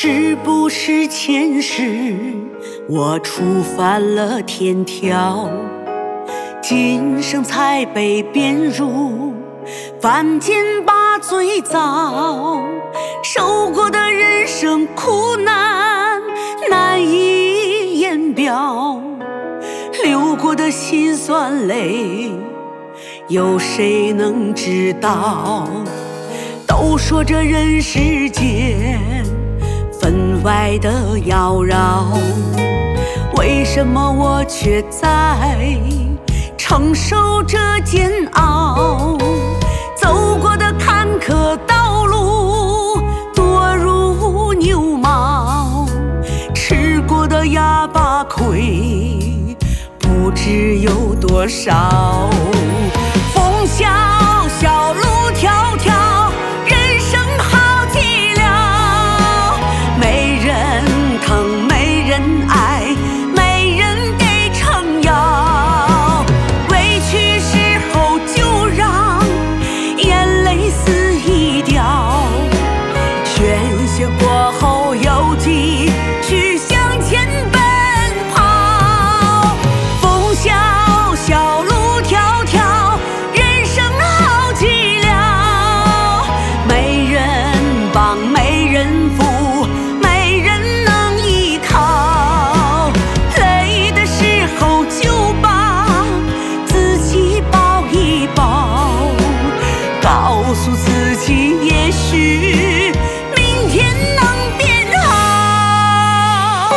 是不是前世我触犯了天条，今生才被编入凡间把罪遭，受过的人生苦难难以言表，流过的辛酸泪有谁能知道？都说这人世间分外的妖娆，为什么我却在承受这煎熬？走过的坎坷道路多如牛毛，吃过的哑巴亏不知有多少。风萧萧路迢迢，人生好寂寥，没人疼没人爱，没人给撑腰，委屈时候就让眼泪撕一掉，宣泄过后又继续向前奔跑。风萧萧路迢迢，人生好寂寥，没人帮没人扶，没人能依靠，累的时候就把自己抱一抱，告诉自己也许明天能变好。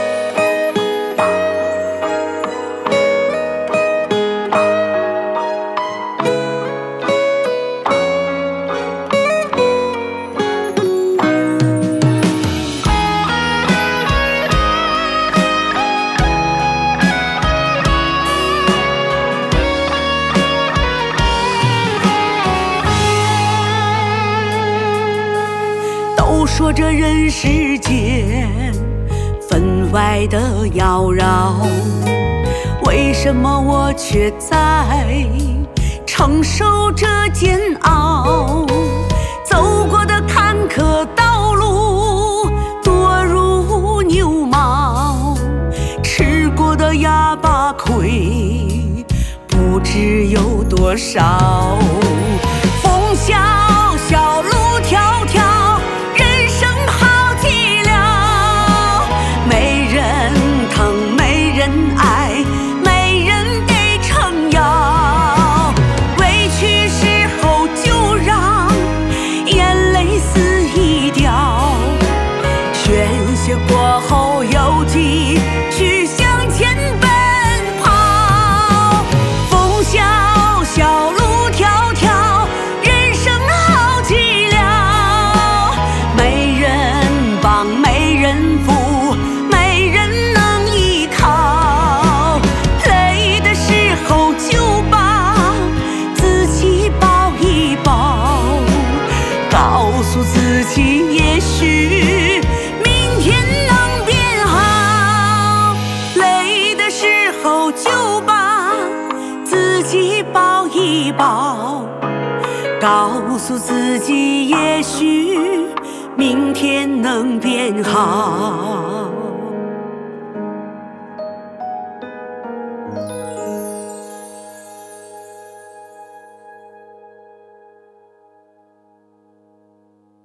都说这人世间分外的妖娆，为什么我却在承受这煎熬？走过的坎坷道路多如牛毛，吃过的哑巴亏不知有多少。风萧萧路迢迢，人生好寂寥，没人疼没人爱，没人给撑腰，委屈时候就让眼泪撕一掉，宣泄过后又继续向前奔跑。风萧萧路迢迢，人生好寂寥，没人帮没人扶，没人能依靠，累的时候就把自己抱一抱，告诉自己也许明天能变好。累的时候就把自己抱一抱，告诉自己也许明天能变好。